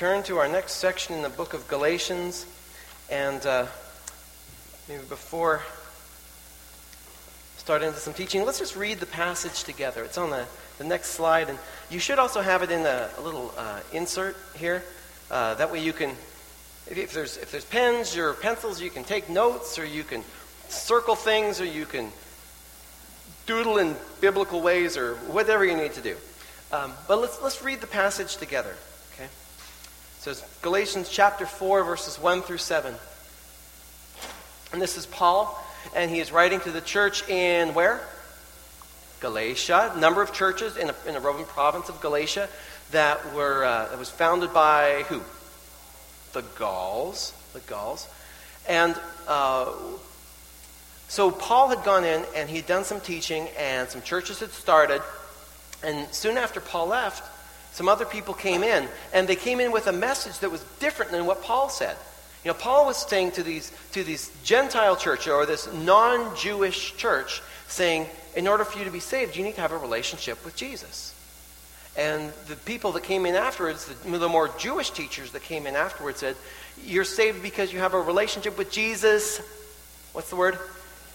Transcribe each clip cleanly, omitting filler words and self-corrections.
turn to our next section in the book of Galatians. And maybe before starting into some teaching, let's just read the passage together. It's on the next slide. And you should also have it in a little insert here. That way you can, if there's pens or pencils, you can take notes, or you can circle things, or you can doodle in biblical ways, or whatever you need to do. But let's read the passage together. Okay? So it's Galatians chapter 4, verses 1 through 7. And this is Paul, and he is writing to the church in where? Galatia. A number of churches in the Roman province of Galatia that was founded by who? The Gauls. And so Paul had gone in, and he had done some teaching, and some churches had started. And soon after Paul left, some other people came in, and they came in with a message that was different than what Paul said. You know, Paul was saying to these Gentile churches, or this non-Jewish church, saying, in order for you to be saved, you need to have a relationship with Jesus. And the people that came in afterwards, the more Jewish teachers that came in afterwards, said, you're saved because you have a relationship with Jesus. What's the word?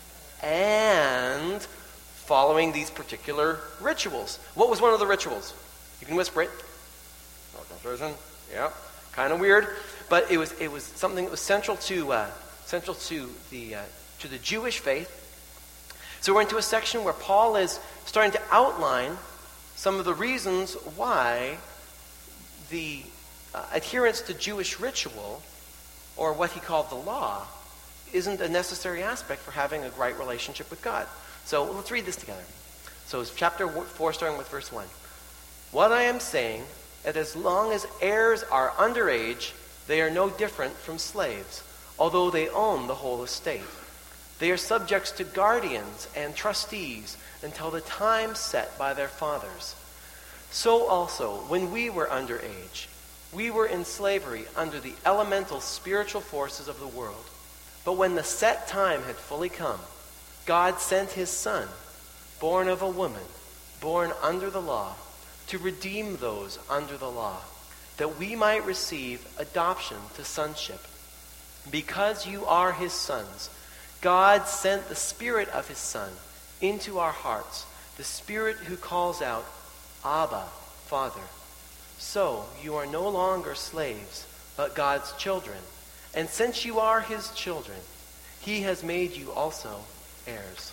And following these particular rituals. What was one of the rituals? You can whisper it. Yeah, kind of weird, but it was something that was central to the Jewish faith. So we're into a section where Paul is starting to outline some of the reasons why the adherence to Jewish ritual, or what he called the law, isn't a necessary aspect for having a right relationship with God. So let's read this together. So it's chapter 4, starting with verse 1. What I am saying, that as long as heirs are underage, they are no different from slaves, although they own the whole estate. They are subjects to guardians and trustees until the time set by their fathers. So also, when we were underage, we were in slavery under the elemental spiritual forces of the world. But when the set time had fully come, God sent his Son, born of a woman, born under the law, to redeem those under the law, that we might receive adoption to sonship. Because you are his sons, God sent the Spirit of his Son into our hearts, the Spirit who calls out, Abba, Father. So you are no longer slaves, but God's children. And since you are his children, he has made you also heirs.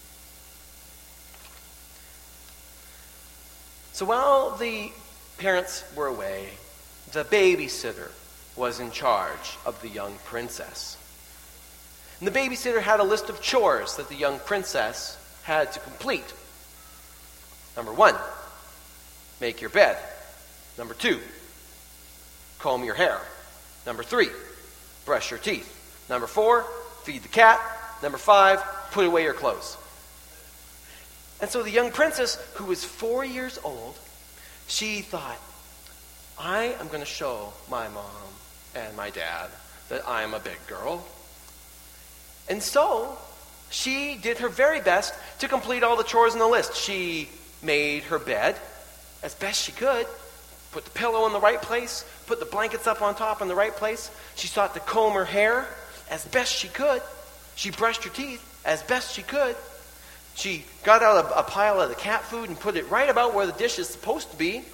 So while the parents were away, the babysitter was in charge of the young princess. And the babysitter had a list of chores that the young princess had to complete. Number 1, make your bed. Number 2, comb your hair. Number 3, brush your teeth. Number 4, feed the cat. Number 5, put away your clothes. And so the young princess, who was 4 years old, she thought, I am going to show my mom and my dad that I am a big girl. And so she did her very best to complete all the chores on the list. She made her bed as best she could, put the pillow in the right place, put the blankets up on top in the right place. She sought to comb her hair as best she could. She brushed her teeth as best she could. She got out a pile of the cat food and put it right about where the dish is supposed to be.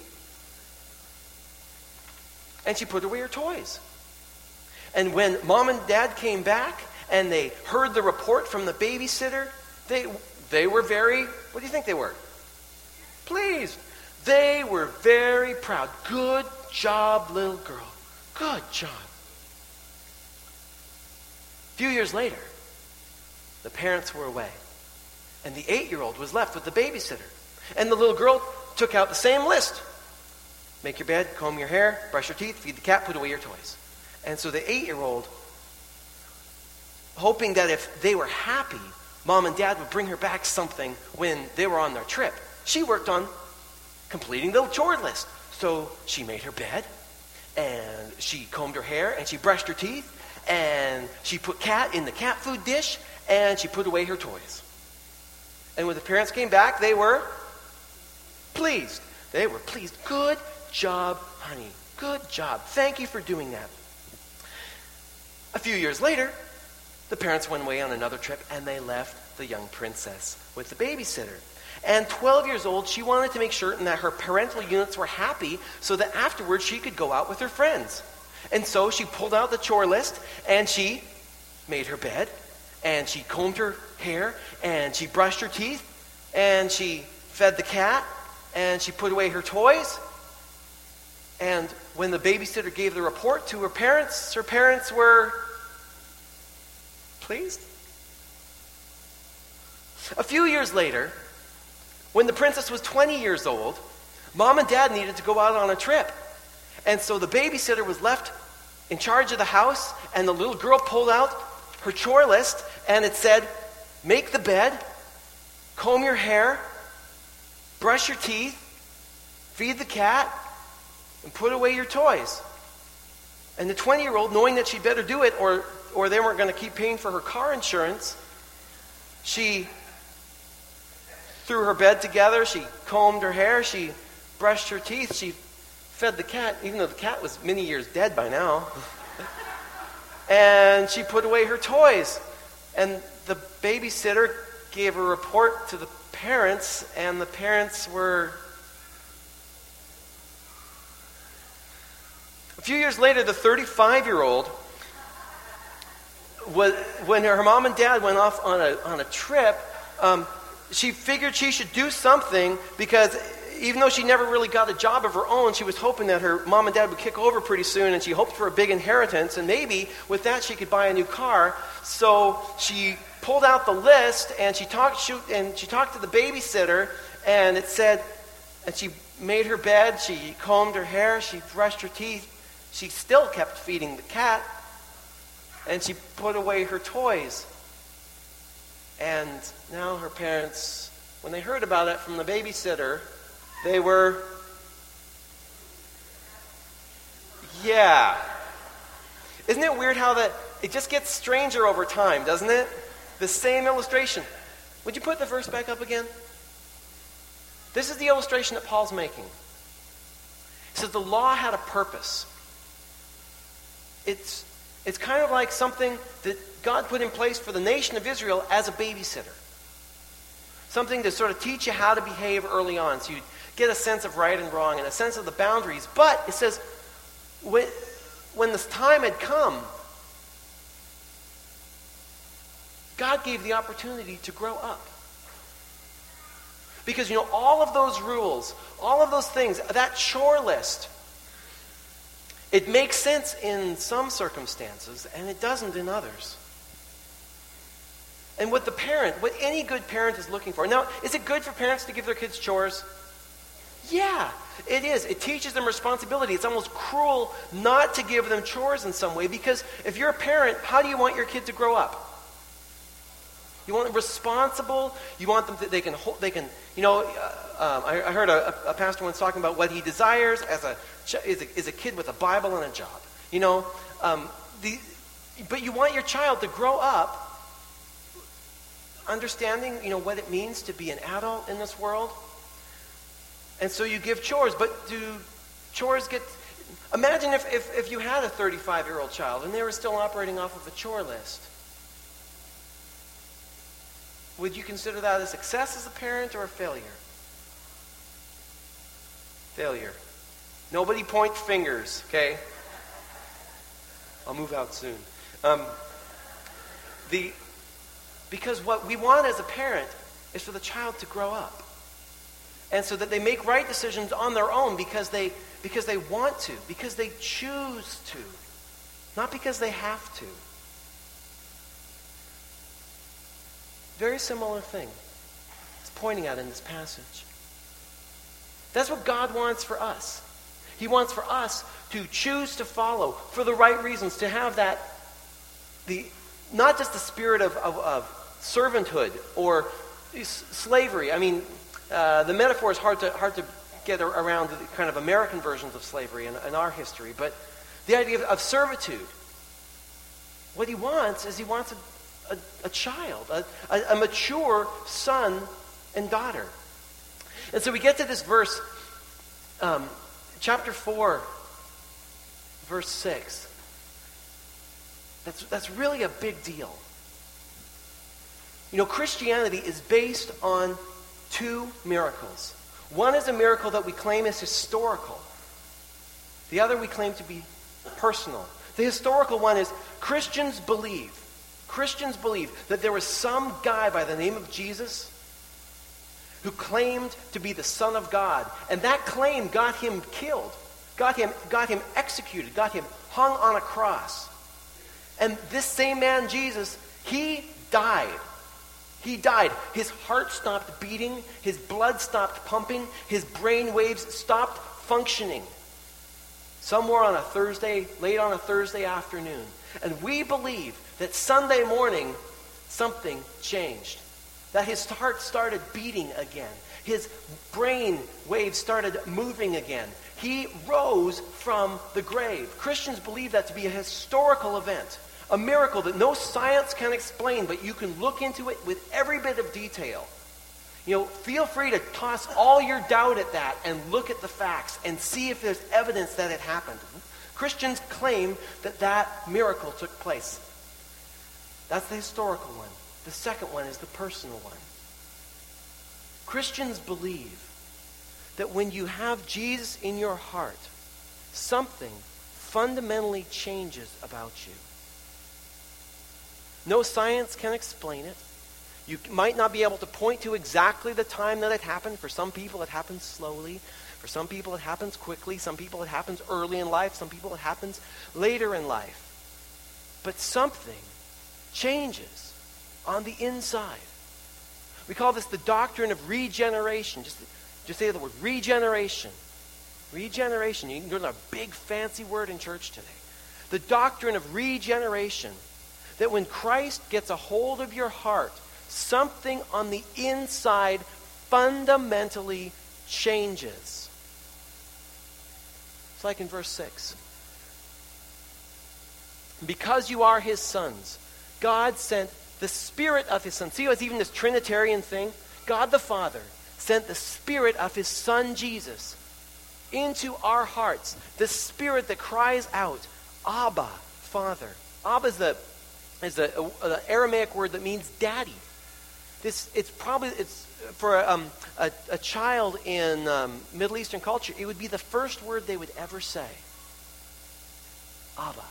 And she put away her toys. And when mom and dad came back and they heard the report from the babysitter, they were very, what do you think they were? Pleased. They were very proud. Good job, little girl. Good job. A few years later, the parents were away. And the 8-year-old was left with the babysitter. And the little girl took out the same list. Make your bed, comb your hair, brush your teeth, feed the cat, put away your toys. And so the 8-year-old, hoping that if they were happy, mom and dad would bring her back something when they were on their trip, she worked on completing the chore list. So she made her bed, and she combed her hair, and she brushed her teeth, and she put cat in the cat food dish, and she put away her toys. And when the parents came back, they were pleased. They were pleased. Good job, honey. Good job. Thank you for doing that. A few years later, the parents went away on another trip, and they left the young princess with the babysitter. And 12 years old, she wanted to make certain that her parental units were happy so that afterwards she could go out with her friends. And so she pulled out the chore list, and she made her bed, and she combed her hair, and she brushed her teeth, and she fed the cat, and she put away her toys. And when the babysitter gave the report to her parents were pleased. A few years later, when the princess was 20 years old, Mom and Dad needed to go out on a trip. And so the babysitter was left in charge of the house, and the little girl pulled out her chore list, and it said, make the bed, comb your hair, brush your teeth, feed the cat, and put away your toys. And the 20-year-old, knowing that she'd better do it or they weren't going to keep paying for her car insurance, she threw her bed together, she combed her hair, she brushed her teeth, she fed the cat, even though the cat was many years dead by now. And she put away her toys. And the babysitter gave a report to the parents, and the parents were... A few years later, the 35-year-old, when her mom and dad went off on a trip, she figured she should do something because even though she never really got a job of her own, she was hoping that her mom and dad would kick over pretty soon, and she hoped for a big inheritance, and maybe with that she could buy a new car. So she pulled out the list, and she talked to the babysitter, and it said, and she made her bed, she combed her hair, she brushed her teeth, she still kept feeding the cat, and she put away her toys. And now her parents, when they heard about it from the babysitter, they were, yeah. Isn't it weird how it just gets stranger over time, doesn't it? The same illustration. Would you put the verse back up again? This is the illustration that Paul's making. He says the law had a purpose. It's kind of like something that God put in place for the nation of Israel as a babysitter. Something to sort of teach you how to behave early on, so you get a sense of right and wrong and a sense of the boundaries. But it says, when this time had come, God gave the opportunity to grow up. Because, all of those rules, all of those things, that chore list, it makes sense in some circumstances, and it doesn't in others. And what any good parent is looking for. Now, is it good for parents to give their kids chores? Yeah, it is. It teaches them responsibility. It's almost cruel not to give them chores in some way, because if you're a parent, how do you want your kid to grow up? You want them responsible. You want them I heard a pastor once talking about what he desires is a kid with a Bible and a job. But you want your child to grow up understanding, what it means to be an adult in this world. And so you give chores, but do chores get... Imagine if you had a 35-year-old child and they were still operating off of a chore list. Would you consider that a success as a parent or a failure? Failure. Nobody point fingers, okay? I'll move out soon. Because what we want as a parent is for the child to grow up. And so that they make right decisions on their own because they want to, because they choose to, not because they have to. Very similar thing it's pointing out in this passage. That's what God wants for us. He wants for us to choose to follow for the right reasons, to have not just the spirit of servanthood or slavery. I mean, the metaphor is hard to get around the kind of American versions of slavery in our history, but the idea of servitude. What he wants is a child, a mature son and daughter. And so we get to this verse, chapter 4, verse 6. That's really a big deal. You know, Christianity is based on two miracles. One is a miracle that we claim is historical. The other we claim to be personal. The historical one is Christians believe that there was some guy by the name of Jesus who claimed to be the Son of God. And that claim got him killed, got him executed, got him hung on a cross. And this same man, Jesus, he died. He died. His heart stopped beating. His blood stopped pumping. His brain waves stopped functioning. Somewhere on a Thursday, late on a Thursday afternoon. And we believe that Sunday morning, something changed. That his heart started beating again. His brain waves started moving again. He rose from the grave. Christians believe that to be a historical event. A miracle that no science can explain, but you can look into it with every bit of detail. You know, feel free to toss all your doubt at that and look at the facts and see if there's evidence that it happened. Christians claim that that miracle took place. That's the historical one. The second one is the personal one. Christians believe that when you have Jesus in your heart, something fundamentally changes about you. No science can explain it. You might not be able to point to exactly the time that it happened. For some people, it happens slowly. For some people, it happens quickly. Some people, it happens early in life. Some people, it happens later in life. But something changes on the inside. We call this the doctrine of regeneration. Just say the word regeneration. Regeneration. You can learn a big fancy word in church today. The doctrine of regeneration. That when Christ gets a hold of your heart, something on the inside fundamentally changes. It's like in verse 6. Because you are his sons, God sent the Spirit of his Son. See how it's even this Trinitarian thing? God the Father sent the Spirit of his Son Jesus into our hearts. The Spirit that cries out, Abba, Father. Abba is the Aramaic word that means daddy. It's for a child in Middle Eastern culture, it would be the first word they would ever say. Abba.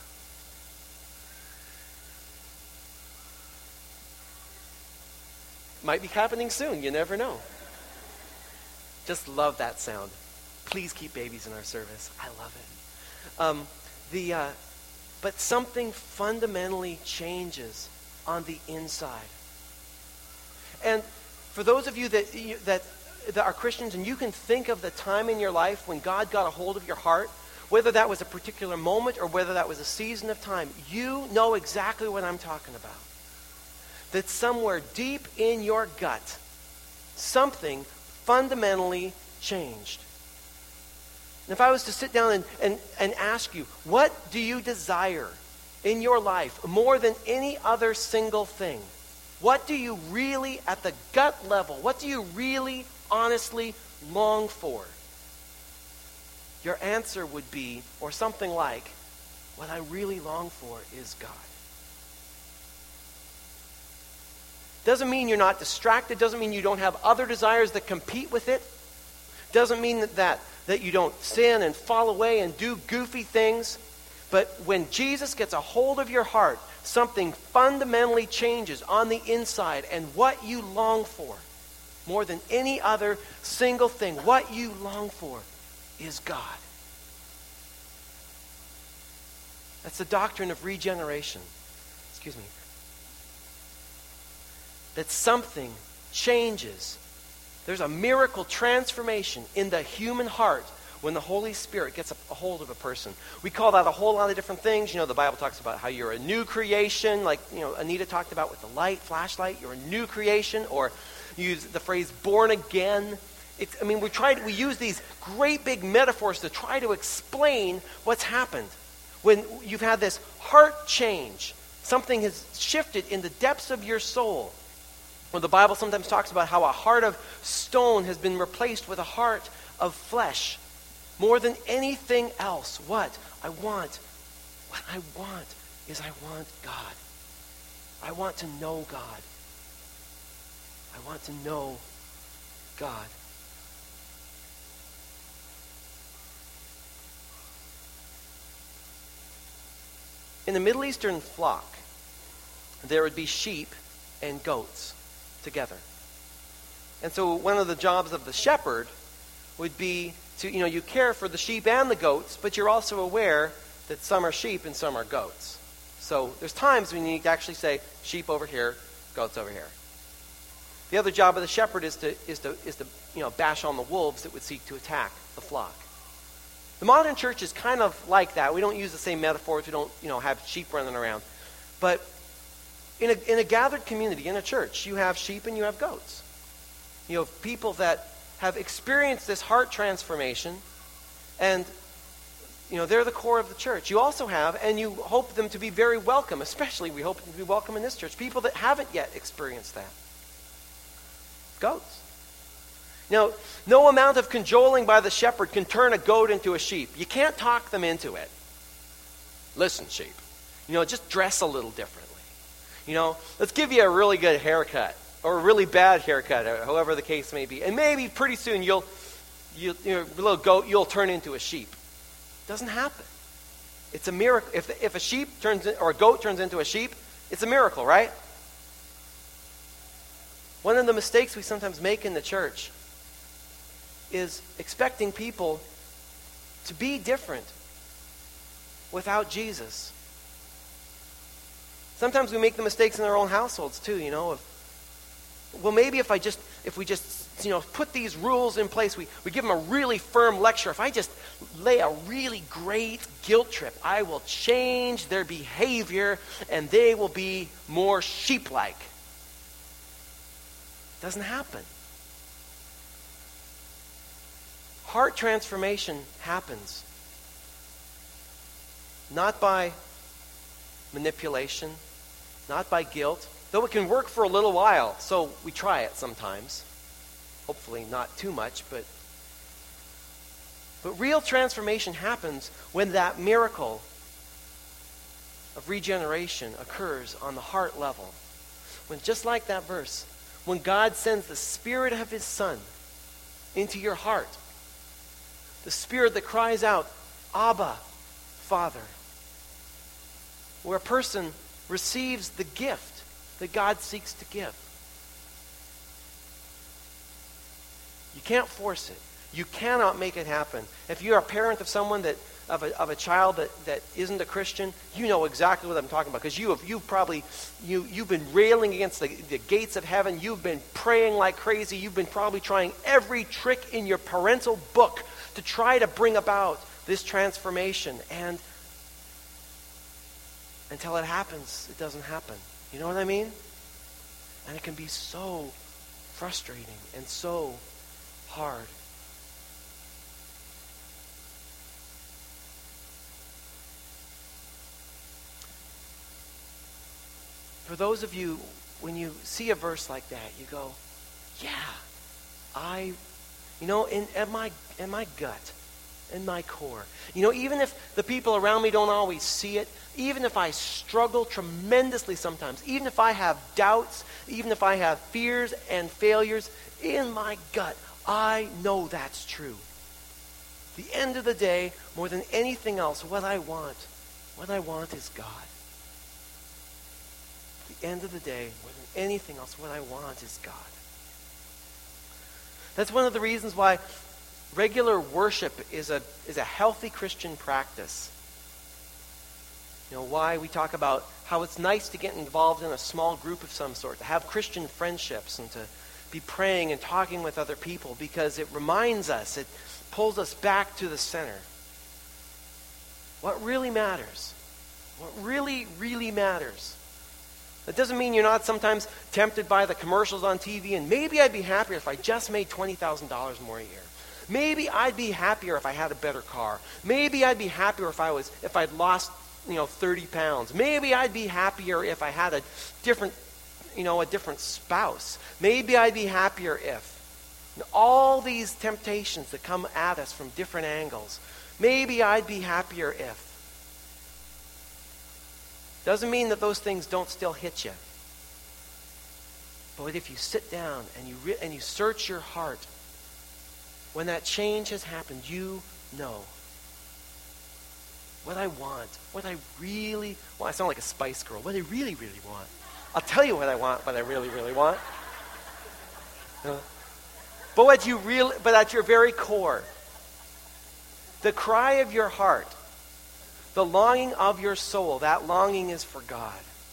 Might be happening soon. You never know. Just love that sound. Please keep babies in our service. I love it. But something fundamentally changes on the inside. And for those of you that are Christians, and you can think of the time in your life when God got a hold of your heart, whether that was a particular moment or whether that was a season of time, you know exactly what I'm talking about. That somewhere deep in your gut, something fundamentally changed. And if I was to sit down and ask you, what do you desire in your life more than any other single thing? What do you really, at the gut level, what do you really honestly long for? Your answer would be, or something like, what I really long for is God. Doesn't mean you're not distracted. Doesn't mean you don't have other desires that compete with it. Doesn't mean that you don't sin and fall away and do goofy things. But when Jesus gets a hold of your heart, something fundamentally changes on the inside. And what you long for, more than any other single thing, what you long for is God. That's the doctrine of regeneration. Excuse me. That something changes. There's a miracle transformation in the human heart when the Holy Spirit gets a hold of a person. We call that a whole lot of different things. You know, the Bible talks about how you're a new creation, like, you know, Anita talked about with the flashlight. You're a new creation, or use the phrase born again. We use these great big metaphors to try to explain what's happened. When you've had this heart change, something has shifted in the depths of your soul. Well, the Bible sometimes talks about how a heart of stone has been replaced with a heart of flesh. More than anything else, what I want I want is I want God. I want to know God. I want to know God. In the Middle Eastern flock, there would be sheep and goats together. And so one of the jobs of the shepherd would be to, you care for the sheep and the goats, but you're also aware that some are sheep and some are goats. So there's times when you need to actually say, sheep over here, goats over here. The other job of the shepherd is to bash on the wolves that would seek to attack the flock. The modern church is kind of like that. We don't use the same metaphors. We don't, have sheep running around. But in a gathered community, in a church, you have sheep and you have goats. You have people that have experienced this heart transformation, and they're the core of the church. You also have, and you hope them to be very welcome, especially we hope them to be welcome in this church, people that haven't yet experienced that. Goats. Now, no amount of cajoling by the shepherd can turn a goat into a sheep. You can't talk them into it. Listen, sheep, just dress a little differently. Let's give you a really good haircut or a really bad haircut, or however the case may be. And maybe pretty soon little goat, you'll turn into a sheep. It doesn't happen. It's a miracle. If a sheep or a goat turns into a sheep, it's a miracle, right? One of the mistakes we sometimes make in the church is expecting people to be different without Jesus. Sometimes we make the mistakes in our own households too, maybe if we just put these rules in place, we give them a really firm lecture. If I just lay a really great guilt trip, I will change their behavior and they will be more sheep-like. It doesn't happen. Heart transformation happens not by manipulation, not by guilt, though it can work for a little while, so we try it sometimes. Hopefully not too much, but real transformation happens when that miracle of regeneration occurs on the heart level. When, just like that verse, when God sends the Spirit of His Son into your heart, the Spirit that cries out, Abba, Father, where a person receives the gift that God seeks to give. You can't force it. You cannot make it happen. If you're a parent of someone of a child that isn't a Christian, you know exactly what I'm talking about, because you've been railing against the gates of heaven. You've been praying like crazy. You've been probably trying every trick in your parental book to try to bring about this transformation, and until it happens, it doesn't happen. You know what I mean? And it can be so frustrating and so hard. For those of you, when you see a verse like that, you go, yeah, in my gut, in my core. Even if the people around me don't always see it, even if I struggle tremendously sometimes, even if I have doubts, even if I have fears and failures, in my gut, I know that's true. At the end of the day, more than anything else, what I want is God. At the end of the day, more than anything else, what I want is God. That's one of the reasons why regular worship is a healthy Christian practice. Why we talk about how it's nice to get involved in a small group of some sort, to have Christian friendships and to be praying and talking with other people, because it reminds us, it pulls us back to the center. What really matters? What really, really matters? That doesn't mean you're not sometimes tempted by the commercials on TV, and maybe I'd be happier if I just made $20,000 more a year. Maybe I'd be happier if I had a better car. Maybe I'd be happier if I'd lost 30 pounds. Maybe I'd be happier if I had a different spouse. Maybe I'd be happier if. All these temptations that come at us from different angles. Maybe I'd be happier if. Doesn't mean that those things don't still hit you. But if you sit down and you search your heart, when that change has happened, you know what I want, what I really want. I sound like a Spice Girl. What I really, really want. I'll tell you what I want, what I really, really want. But at your very core, the cry of your heart, the longing of your soul, that longing is for God.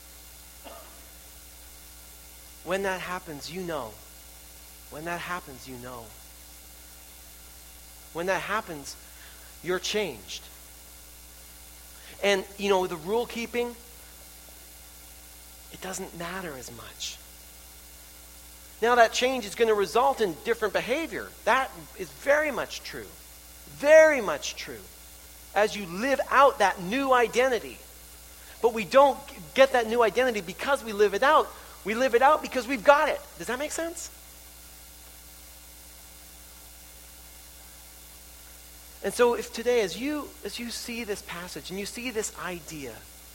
When that happens, you know. When that happens, you know. When that happens, you're changed. And, the rule keeping, it doesn't matter as much. Now that change is going to result in different behavior. That is very much true. Very much true. As you live out that new identity. But we don't get that new identity because we live it out. We live it out because we've got it. Does that make sense? And so if today, as you see this passage and you see this idea,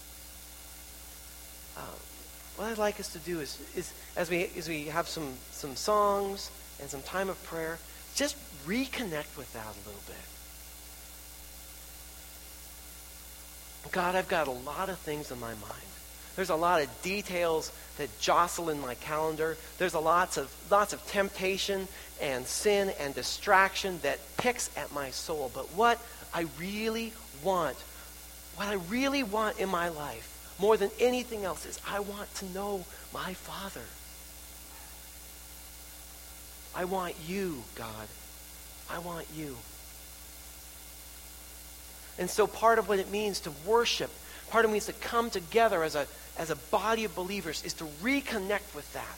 what I'd like us to do is as we have some songs and some time of prayer, just reconnect with that a little bit. God, I've got a lot of things in my mind. There's a lot of details that jostle in my calendar. There's lots of temptation and sin and distraction that picks at my soul. But what I really want in my life, more than anything else, is I want to know my Father. I want you, God. I want you. And so part of what it means to worship, part of it means to come together as a body of believers, is to reconnect with that.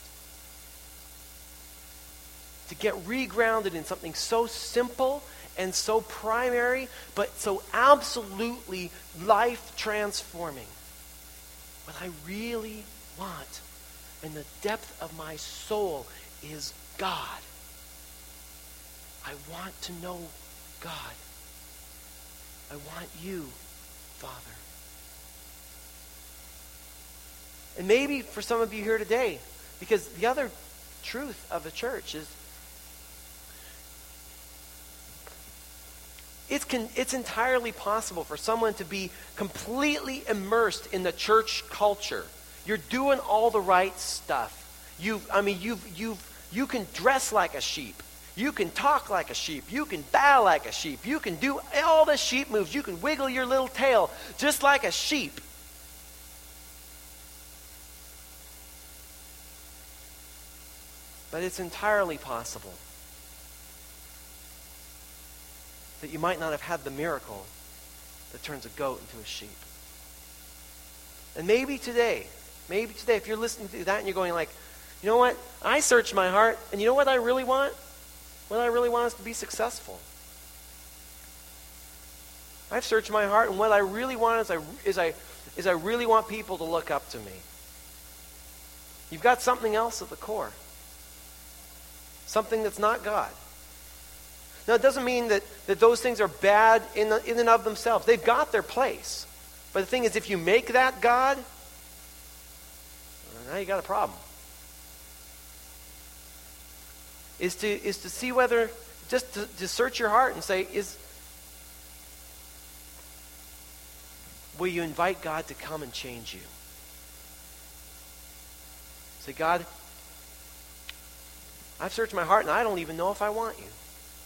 To get regrounded in something so simple and so primary, but so absolutely life-transforming. What I really want in the depth of my soul is God. I want to know God. I want you, Father. And maybe for some of you here today, because the other truth of the church is it's entirely possible for someone to be completely immersed in the church culture. You're doing all the right stuff. You can dress like a sheep. You can talk like a sheep. You can bow like a sheep. You can do all the sheep moves. You can wiggle your little tail just like a sheep. But it's entirely possible that you might not have had the miracle that turns a goat into a sheep. And maybe today, if you're listening to that and you're going like, you know what? I searched my heart, and you know what I really want? What I really want is to be successful. I've searched my heart, and what I really want is I really want people to look up to me. You've got something else at the core. Something that's not God. Now, it doesn't mean that those things are bad in and of themselves. They've got their place. But the thing is, if you make that God, now you got a problem. Is to see whether, just to search your heart and say, will you invite God to come and change you? Say, God, I've searched my heart and I don't even know if I want you.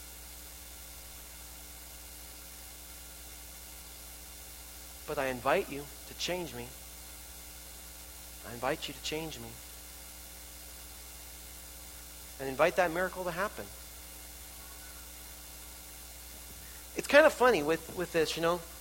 But I invite you to change me. I invite you to change me. And invite that miracle to happen. It's kind of funny with this, you know.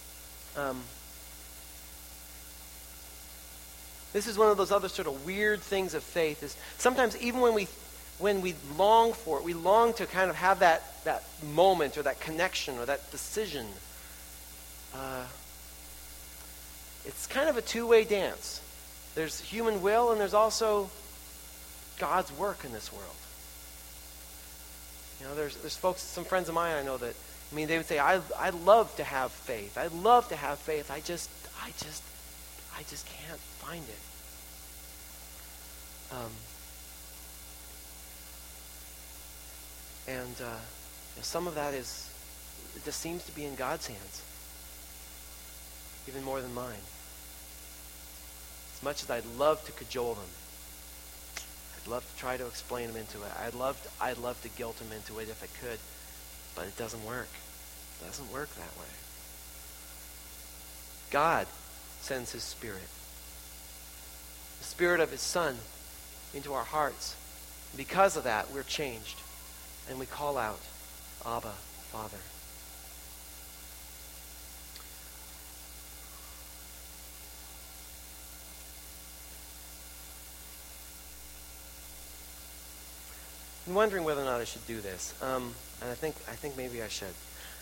This is one of those other sort of weird things of faith. Is sometimes even when we long for it, we long to kind of have that moment or that connection or that decision. It's kind of a two-way dance. There's human will and there's also God's work in this world. You know, there's folks, some friends of mine I know that, they would say, I'd love to have faith. I'd love to have faith. I I just can't find it. Some of that is, it just seems to be in God's hands, even more than mine. As much as I'd love to cajole them, I'd love to try to explain them into it. I'd love to guilt them into it if I could, but it doesn't work. It doesn't work that way. God sends His Spirit, the Spirit of His Son, into our hearts. Because of that, we're changed, and we call out, Abba, Father. I'm wondering whether or not I should do this, and I think maybe I should.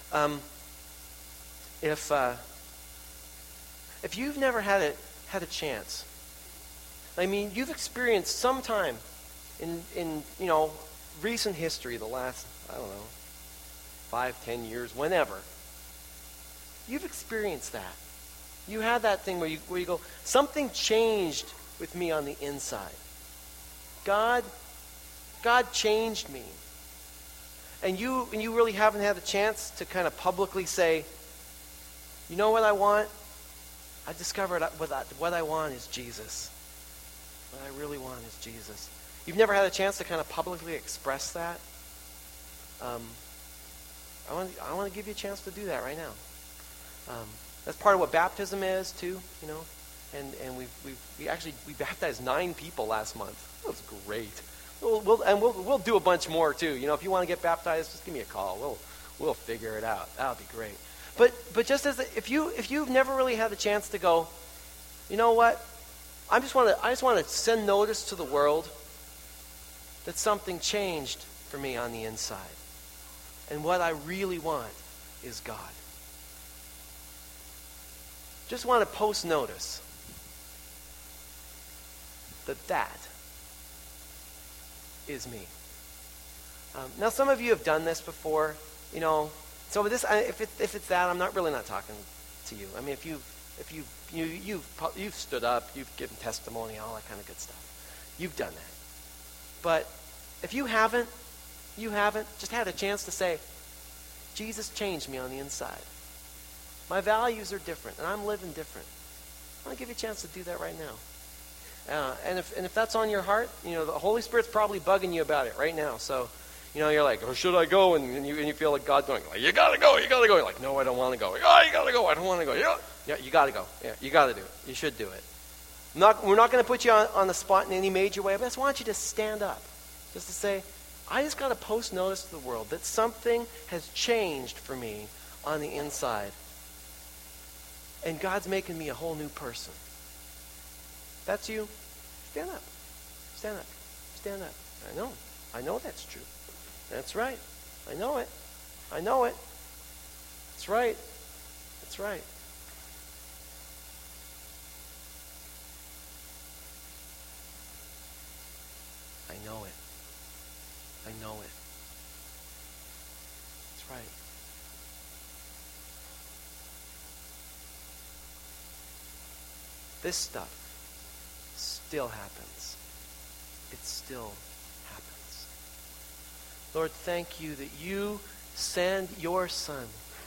If you've never had a chance, I mean, you've experienced some time in recent history, the last, 5, 10 years, whenever, you've experienced that. You had that thing where you go, something changed with me on the inside. God changed me. And you really haven't had the chance to kind of publicly say, you know what I want? I discovered what I want is Jesus. What I really want is Jesus. You've never had a chance to kind of publicly express that? I want to give you a chance to do that right now. That's part of what baptism is too, And we baptized 9 people last month. That was great. We'll do a bunch more too. If you want to get baptized, just give me a call. We'll figure it out. That'll be great. But just as if you've never really had the chance to go, you know what? I just want to send notice to the world that something changed for me on the inside. And what I really want is God. Just want to post notice that is me. Now, some of you have done this before, So this, if it's that, I'm not talking to you. I mean, if you've stood up, you've given testimony, all that kind of good stuff. You've done that. But if you haven't just had a chance to say, Jesus changed me on the inside. My values are different, and I'm living different. I want to give you a chance to do that right now. And if that's on your heart, the Holy Spirit's probably bugging you about it right now. So, you're like, oh, should I go? And you feel like God going, you gotta go. You're like, no, I don't want to go. Oh, you gotta go. I don't want to go. Yeah, you gotta go. Yeah, you gotta do it. You should do it. We're not going to put you on the spot in any major way, but I just want you to stand up. Just to say, I just got to post notice to the world that something has changed for me on the inside. And God's making me a whole new person. That's you. Stand up. Stand up. Stand up. I know that's true. That's right. I know it. That's right. That's right. I know it. That's right. This stuff still happens. It still happens. Lord, thank you that you send your Son.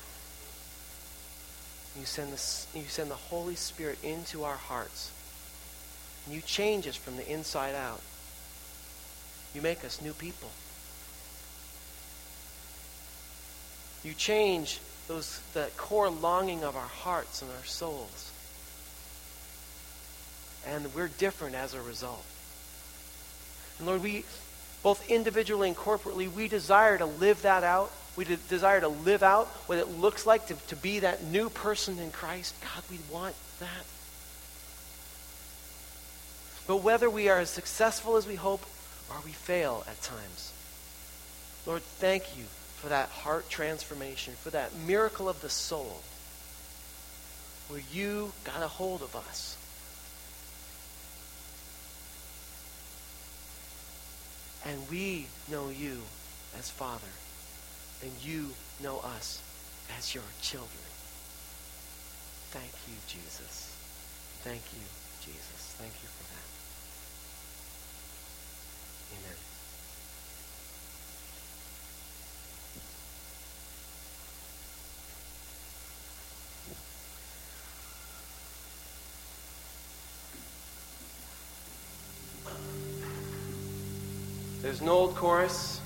You send the Holy Spirit into our hearts. And you change us from the inside out. You make us new people. You change the core longing of our hearts and our souls. And we're different as a result. And Lord, we, both individually and corporately, we desire to live that out. We desire to live out what it looks like to be that new person in Christ. God, we want that. But whether we are as successful as we hope or we fail at times, Lord, thank you for that heart transformation, for that miracle of the soul, where you got a hold of us. And we know you as Father, and you know us as your children. Thank you, Jesus. In Thank you, Jesus. Thank you for that. Amen. There's an old chorus.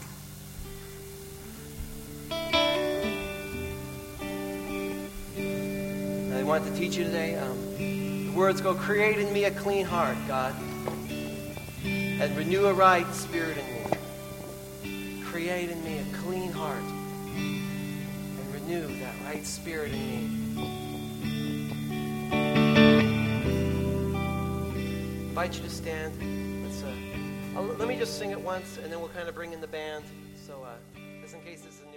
I want to teach you today. The words go, create in me a clean heart, God, and renew a right spirit in me. Create in me a clean heart and renew that right spirit in me. I invite you to stand. Let me just sing it once, and then we'll kind of bring in the band. So, just in case this is